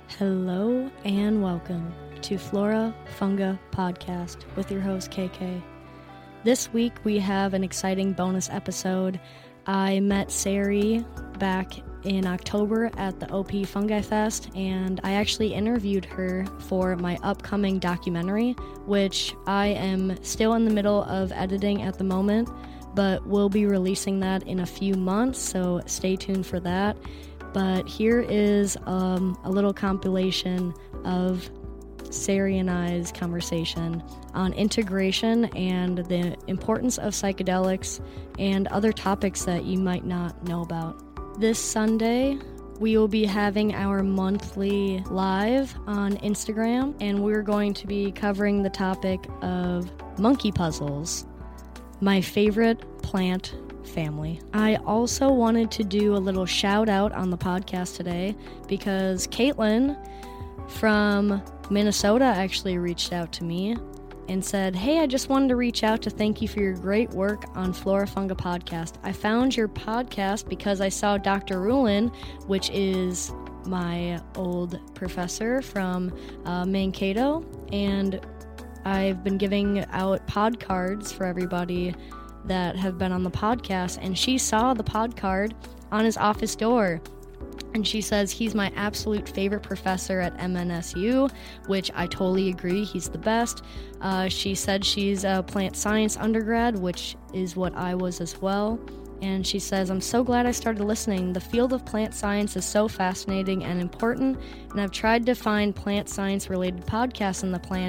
Hello and welcome to Flora Funga Podcast with your host KK. This week we have an exciting bonus episode. I met Sari back in October at the OP Fungi Fest, and I actually interviewed her for my upcoming documentary, which I am still in the middle of editing at the moment, but we'll be releasing that in a few months, so stay tuned for that. But here is a little compilation of Sari and I's conversation on integration and the importance of psychedelics and other topics that you might not know about. This Sunday, we will be having our monthly live on Instagram, and we're going to be covering the topic of monkey puzzles, my favorite plant family. I also wanted to do a little shout out on the podcast today because Caitlin from Minnesota actually reached out to me and said, "Hey, I just wanted to reach out to thank you for your great work on Flora Funga Podcast. I found your podcast because I saw Dr. Rulin, which is my old professor from Mankato, and I've been giving out pod cards for everybody that have been on the podcast, and she saw the pod card on his office door, and she says he's my absolute favorite professor at MNSU, which I totally agree, he's the best. She said she's a plant science undergrad, which is what I was as well, and she says, I'm so glad I started listening. The field of plant science is so fascinating and important, and I've tried to find plant science related podcasts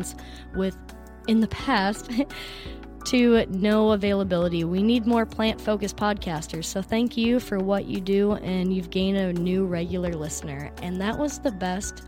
in the past to no availability. We need more plant-focused podcasters, so thank you for what you do, and you've gained a new regular listener." And that was the best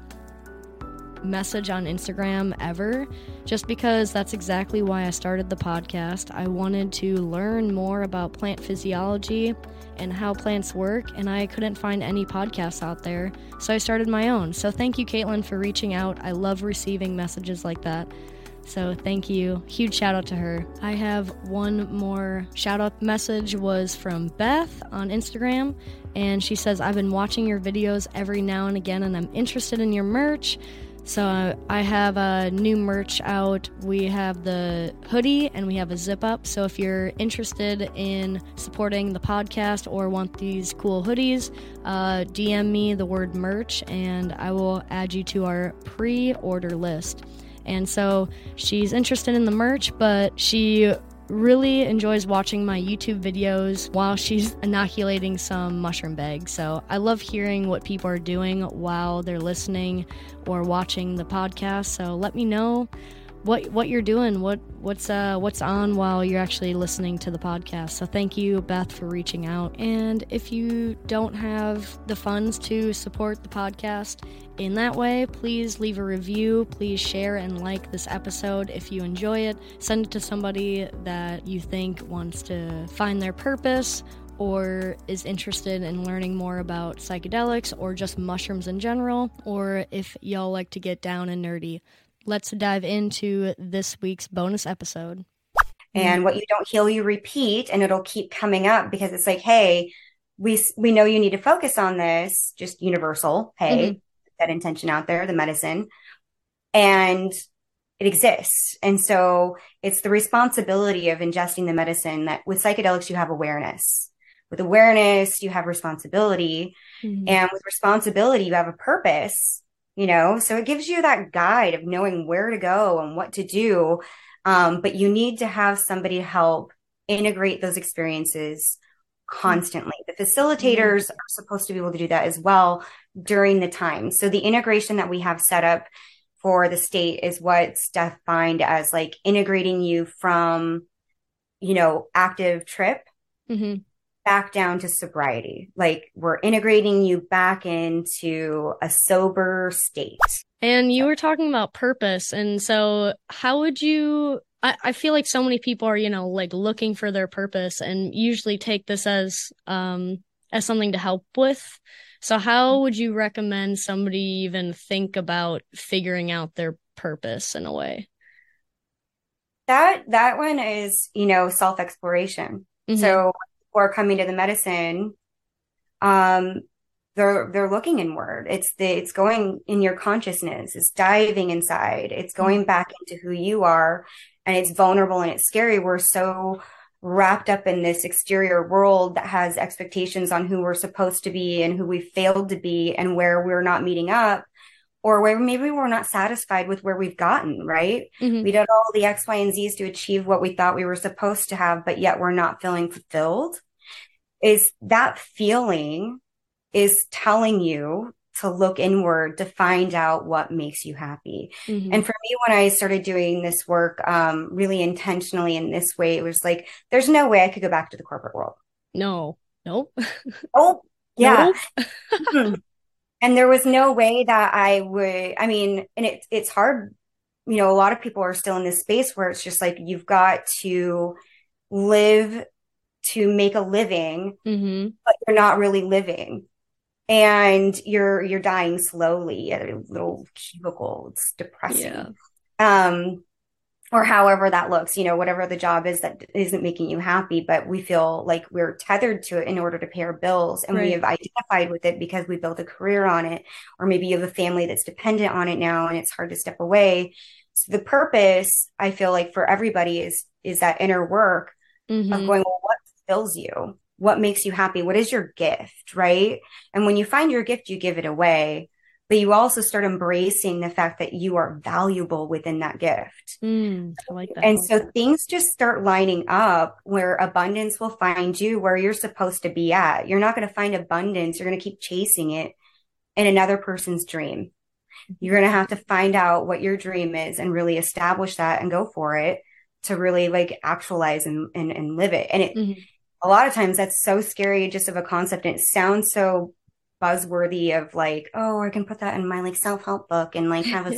message on Instagram ever, just because that's exactly why I started the podcast. I wanted to learn more about plant physiology and how plants work, and I couldn't find any podcasts out there, so I started my own. So thank you, Caitlin, for reaching out. I love receiving messages like that. So thank you. Huge shout out to her. I have one more shout out message, was from Beth on Instagram, and she says, I've been watching your videos every now and again, and I'm interested in your merch. So I have a new merch out. We have the hoodie and we have a zip up. So if you're interested in supporting the podcast or want these cool hoodies, DM me the word merch and I will add you to our pre-order list. And so she's interested in the merch, but she really enjoys watching my YouTube videos while she's inoculating some mushroom bags. So I love hearing what people are doing while they're listening or watching the podcast. So let me know what you're doing, what's on while you're actually listening to the podcast. So thank you, Beth, for reaching out. And if you don't have the funds to support the podcast in that way, please leave a review. Please share and like this episode if you enjoy it. Send it to somebody that you think wants to find their purpose or is interested in learning more about psychedelics or just mushrooms in general, or if y'all like to get down and nerdy. Let's dive into this week's bonus episode. And what you don't heal, you repeat, and it'll keep coming up because it's like, hey, we know you need to focus on this, just universal. Hey, that intention out there, the medicine, and it exists. And so it's the responsibility of ingesting the medicine. That with psychedelics, you have awareness. With awareness, you have responsibility. And with responsibility, you have a purpose. So it gives you that guide of knowing where to go and what to do. But you need to have somebody help integrate those experiences constantly. The facilitators are supposed to be able to do that as well during the time. So the integration that we have set up for the state is what's defined as like integrating you from, active trip back down to sobriety. Like we're integrating you back into a sober state. And you were talking about purpose. And so how would you, I feel like so many people are, like looking for their purpose and usually take this as something to help with. So how would you recommend somebody even think about figuring out their purpose in a way? That one is, self-exploration. So people are coming to the medicine, they're looking inward. It's going in your consciousness. It's diving inside. It's going back into who you are, and it's vulnerable and it's scary. We're so wrapped up in this exterior world that has expectations on who we're supposed to be and who we failed to be and where we're not meeting up, or where maybe we're not satisfied with where we've gotten, right? Mm-hmm. We did all the X, Y, and Z's to achieve what we thought we were supposed to have, but yet we're not feeling fulfilled. Is that feeling is telling you to look inward to find out what makes you happy. Mm-hmm. And for me, when I started doing this work really intentionally in this way, it was like, there's no way I could go back to the corporate world. No. Nope. Oh, yeah. Nope. And there was no way that I would, I mean, and it's hard. You know, a lot of people are still in this space where it's just like, you've got to live to make a living, Mm-hmm. but you're not really living. And you're dying slowly at a little cubicle. It's depressing. Yeah. Or however that looks, you know, whatever the job is that isn't making you happy, but we feel like we're tethered to it in order to pay our bills. And we have identified with it because we built a career on it, or maybe you have a family that's dependent on it now and it's hard to step away. So the purpose, I feel like, for everybody is that inner work of going, well, what fills you? What makes you happy? What is your gift, right? And when you find your gift, you give it away, but you also start embracing the fact that you are valuable within that gift. I like that. And so things just start lining up where abundance will find you where you're supposed to be at. You're not going to find abundance. You're going to keep chasing it in another person's dream. You're going to have to find out what your dream is and really establish that and go for it to really like actualize and live it. And it, a lot of times that's so scary just of a concept. And it sounds so buzzworthy of like, oh, I can put that in my like self-help book and like have a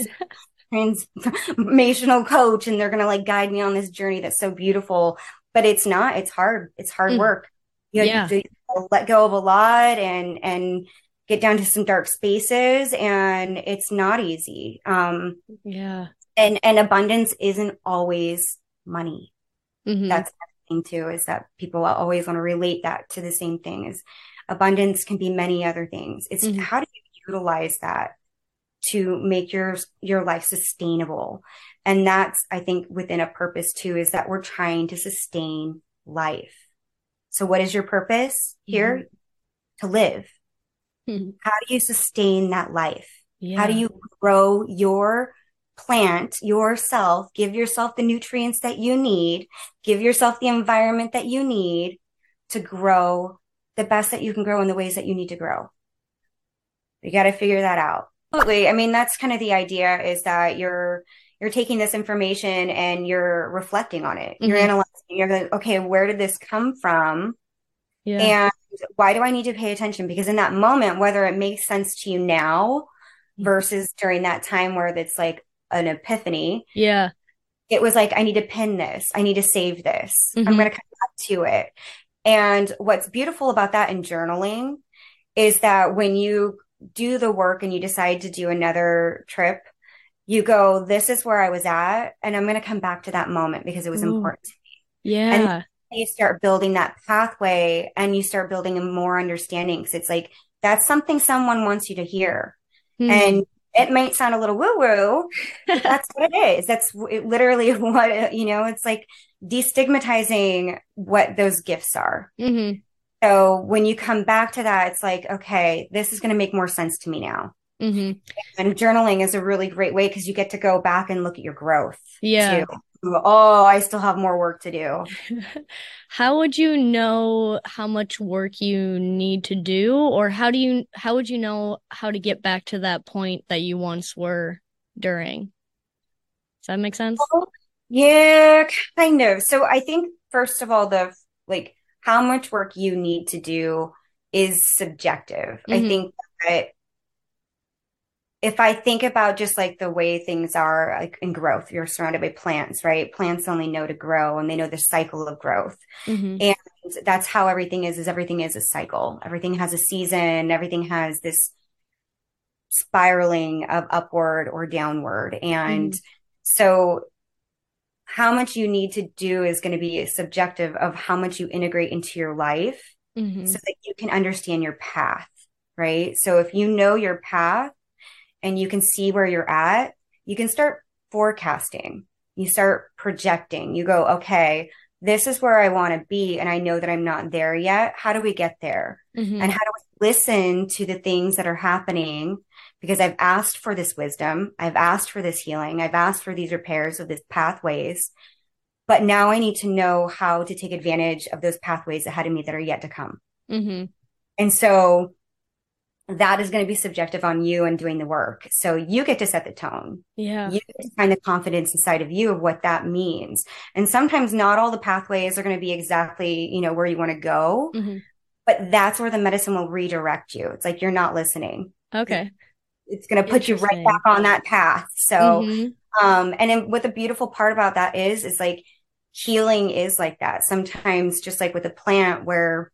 transformational coach and they're going to like guide me on this journey that's so beautiful. But it's not. It's hard. It's hard work. You have to let go of a lot and get down to some dark spaces, and it's not easy. And abundance isn't always money. That's the thing too, is that people always want to relate that to the same thing. Is abundance can be many other things. It's how do you utilize that to make your life sustainable? And that's, I think, within a purpose too, is that we're trying to sustain life. So what is your purpose here? To live. How do you sustain that life? How do you grow your plant, yourself, give yourself the nutrients that you need, give yourself the environment that you need to grow the best that you can grow in the ways that you need to grow? You got to figure that out. Absolutely. I mean, that's kind of the idea, is that you're taking this information and you're reflecting on it. You're analyzing, you're going, okay, where did this come from? And why do I need to pay attention? Because in that moment, whether it makes sense to you now versus during that time where it's like an epiphany. It was like, I need to pin this. I need to save this. I'm going to come back to it. And what's beautiful about that in journaling is that when you do the work and you decide to do another trip, you go, this is where I was at, and I'm going to come back to that moment because it was important to me. And you start building that pathway and you start building a more understanding, because it's like, that's something someone wants you to hear. And it might sound a little woo-woo, but that's what it is. That's literally what, you know, it's like destigmatizing what those gifts are. So when you come back to that, it's like, okay, this is going to make more sense to me now. And journaling is a really great way, because you get to go back and look at your growth too. Oh, I still have more work to do. How would you know how much work you need to do, or how would you know how to get back to that point that you once were during? Does that make sense? Yeah, kind of. So I think, first of all, how much work you need to do is subjective. I think that if I think about just like the way things are, like in growth, you're surrounded by plants, right? Plants only know to grow, and they know the cycle of growth. And that's how everything is everything is a cycle. Everything has a season. Everything has this spiraling of upward or downward. And so how much you need to do is going to be subjective of how much you integrate into your life so that you can understand your path. right? So if you know your path and you can see where you're at, you can start forecasting. You start projecting. You go, okay, this is where I want to be. And I know that I'm not there yet. How do we get there? Mm-hmm. And how do we listen to the things that are happening? Because I've asked for this wisdom. I've asked for this healing. I've asked for these repairs of these pathways. But now I need to know how to take advantage of those pathways ahead of me that are yet to come. Mm-hmm. And so that is going to be subjective on you and doing the work. So you get to set the tone. Yeah. You get to find the confidence inside of you of what that means. And sometimes not all the pathways are going to be exactly, where you want to go, Mm-hmm. but that's where the medicine will redirect you. It's like, you're not listening. Okay. It's going to put you right back on that path. So, Mm-hmm. and then what the beautiful part about that is like healing is like that. Sometimes just like with a plant where,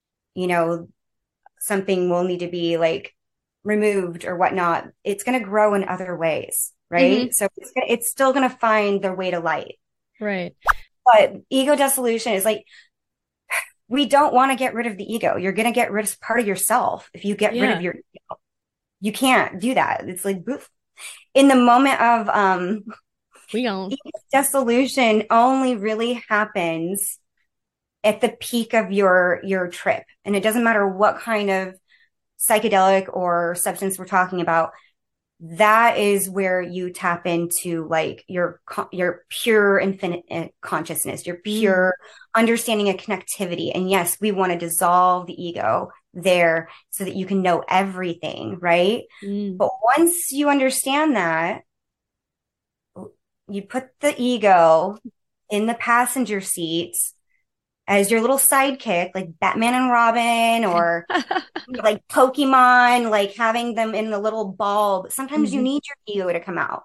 something will need to be like removed or whatnot, it's going to grow in other ways, right? Mm-hmm. So it's still going to find their way to light. Right. But ego dissolution is like, we don't want to get rid of the ego. You're going to get rid of part of yourself. If you get rid of your ego, you can't do that. It's like, boof. In the moment of ego dissolution only really happens at the peak of your trip. And it doesn't matter what kind of psychedelic or substance we're talking about. That is where you tap into like your pure infinite consciousness, your pure understanding of connectivity. And yes, we want to dissolve the ego there so that you can know everything, right? But once you understand that, you put the ego in the passenger seats as your little sidekick, like Batman and Robin, or like Pokemon, like having them in the little ball. But sometimes you need your ego to come out.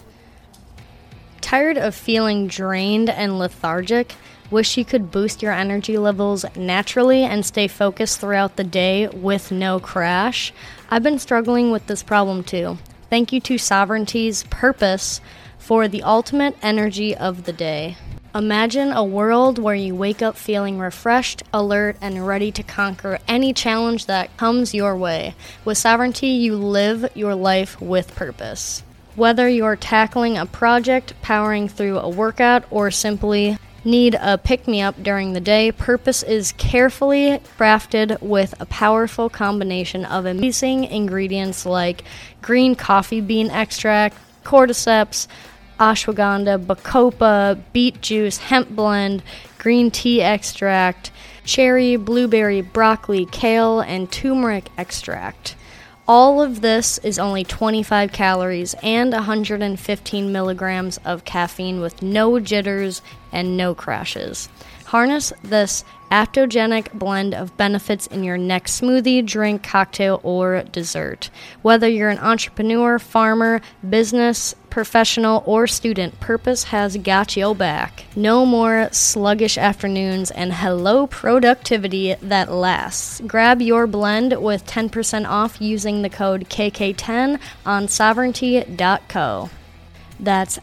Tired of feeling drained and lethargic? Wish you could boost your energy levels naturally and stay focused throughout the day with no crash? I've been struggling with this problem too. Thank you to Sovereignty's Purpose for the ultimate energy of the day. Imagine a world where you wake up feeling refreshed, alert, and ready to conquer any challenge that comes your way. With Sovereignty, you live your life with purpose. Whether you're tackling a project, powering through a workout, or simply need a pick-me-up during the day, Purpose is carefully crafted with a powerful combination of amazing ingredients like green coffee bean extract, cordyceps, ashwagandha, bacopa, beet juice, hemp blend, green tea extract, cherry, blueberry, broccoli, kale, and turmeric extract. All of this is only 25 calories and 115 milligrams of caffeine with no jitters and no crashes. Harness this adaptogenic blend of benefits in your next smoothie, drink, cocktail, or dessert. Whether you're an entrepreneur, farmer, business professional, or student, Purpose has got your back. No more sluggish afternoons, and hello productivity that lasts. Grab your blend with 10% off using the code KK10 on sovereignty.co. That's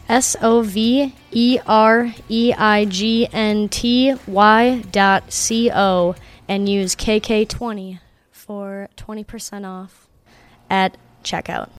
SOVEREIGNTY.co and use KK20 for 20% off at checkout.